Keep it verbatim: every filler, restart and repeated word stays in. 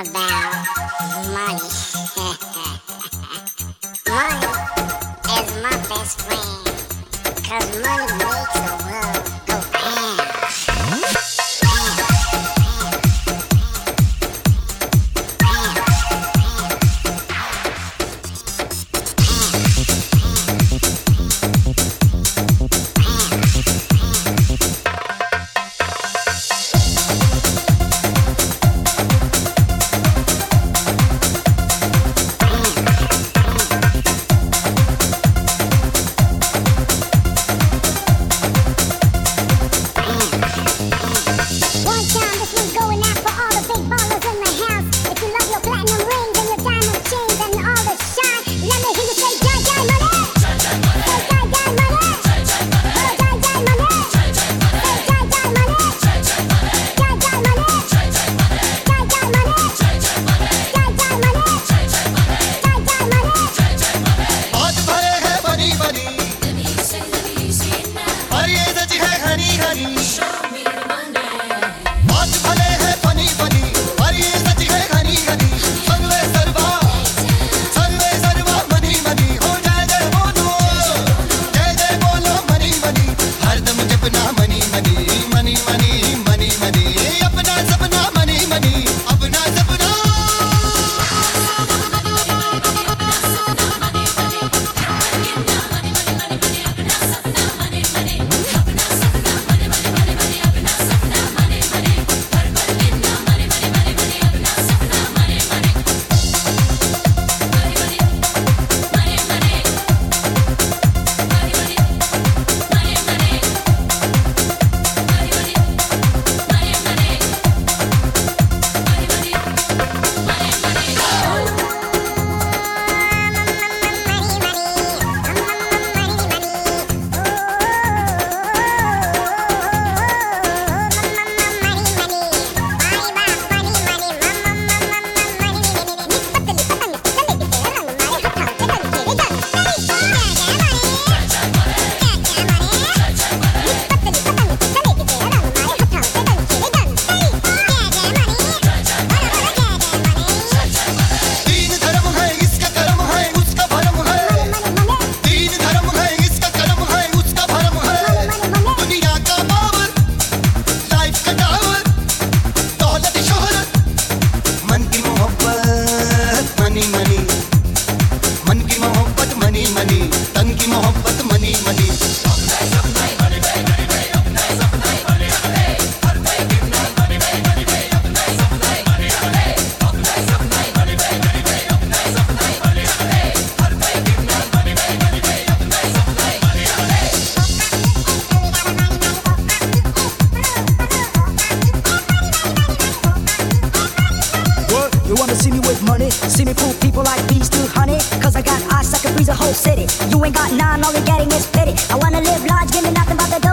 about money. Money is my best friend, cause money makes the world go pound. See me fool people like bees to honey, cause I got eyes that can freeze a whole city. You ain't got none, all you're getting is pity. I wanna live large, give me nothing but the dough.